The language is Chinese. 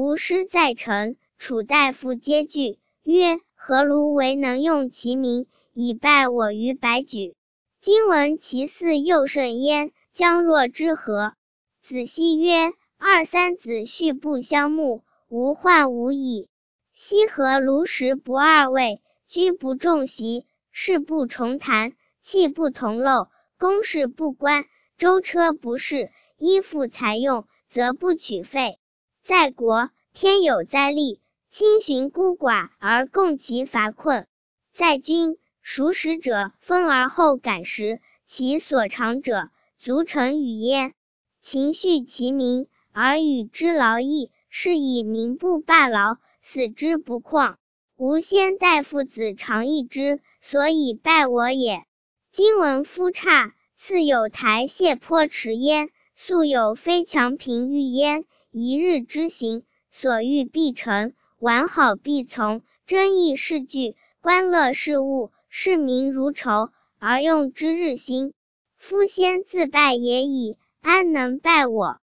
吾师在臣，楚大夫皆惧，曰：何如为能用其名，以败我于百举？今闻其嗣又甚焉，将若之何？子奚曰：二三子序不相慕，无患无矣。羲和卢石不二位，居不重席，事不重谈，器不同漏，公事不关，舟车不适，衣服才用，则不取费。在国，天有灾厉，亲寻孤寡而共其乏困；在军，熟食者分而后感食，其所长者足成与焉。勤恤其民，而与之劳役，是以民不罢劳，死之不旷。吾先代父子尝义之，所以败我也。今闻夫差，次有台榭坡池焉，素有非强平御焉。一日之行，所欲必成，完好必从，争议事据，观乐事务，视民如仇，而用之日新。夫先自败也已，安能败我？